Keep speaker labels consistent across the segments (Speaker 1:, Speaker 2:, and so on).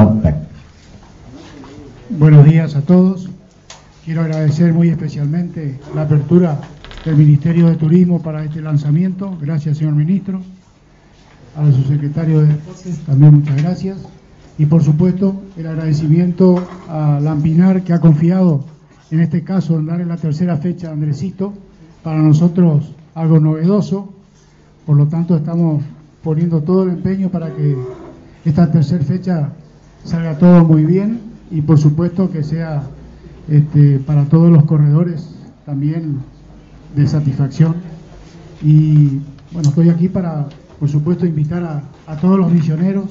Speaker 1: Perdón.
Speaker 2: Buenos días a todos. Quiero agradecer muy especialmente la apertura del Ministerio de Turismo para este lanzamiento. Gracias, señor ministro. A la subsecretario de Deportes, también muchas gracias. Y por supuesto, el agradecimiento a Lampinar, que ha confiado en este caso en darle la tercera fecha a Andresito. Para nosotros algo novedoso. Por lo tanto, estamos poniendo todo el empeño para que esta tercera fecha salga todo muy bien y por supuesto que sea para todos los corredores también de satisfacción. Y bueno, estoy aquí para, por supuesto, invitar a todos los misioneros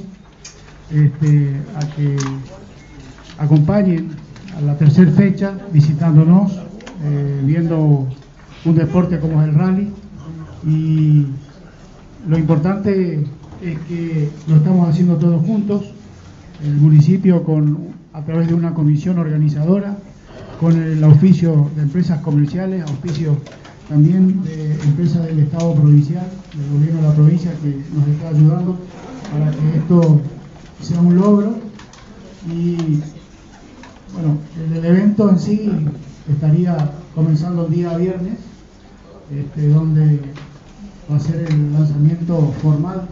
Speaker 2: a que acompañen a la tercera fecha visitándonos, viendo un deporte como es el rally. Y lo importante es que lo estamos haciendo todos juntos, el municipio a través de una comisión organizadora, con el auspicio de empresas comerciales, auspicio también de empresas del Estado provincial, del gobierno de la provincia que nos está ayudando para que esto sea un logro. Y bueno, el evento en sí estaría comenzando el día viernes, donde va a ser el lanzamiento formal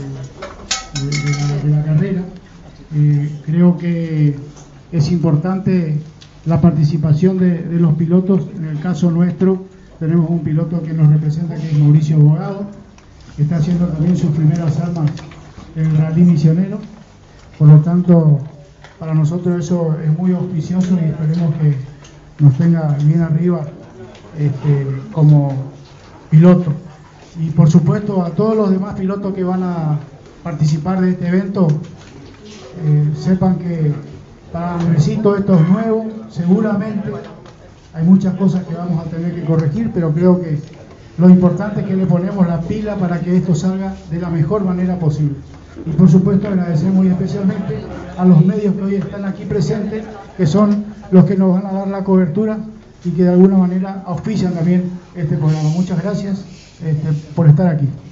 Speaker 2: de la carrera. Creo que es importante la participación de los pilotos. En el caso nuestro tenemos un piloto que nos representa, que es Mauricio Bogado, que está haciendo también sus primeras armas en el rally misionero. Por lo tanto, para nosotros eso es muy auspicioso y esperemos que nos tenga bien arriba como piloto. Y por supuesto a todos los demás pilotos que van a participar de este evento, sepan que para Andresito esto es nuevo. Seguramente hay muchas cosas que vamos a tener que corregir, pero creo que lo importante es que le ponemos la pila para que esto salga de la mejor manera posible. Y por supuesto agradecer muy especialmente a los medios que hoy están aquí presentes, que son los que nos van a dar la cobertura y que de alguna manera auspician también este programa. Muchas gracias por estar aquí.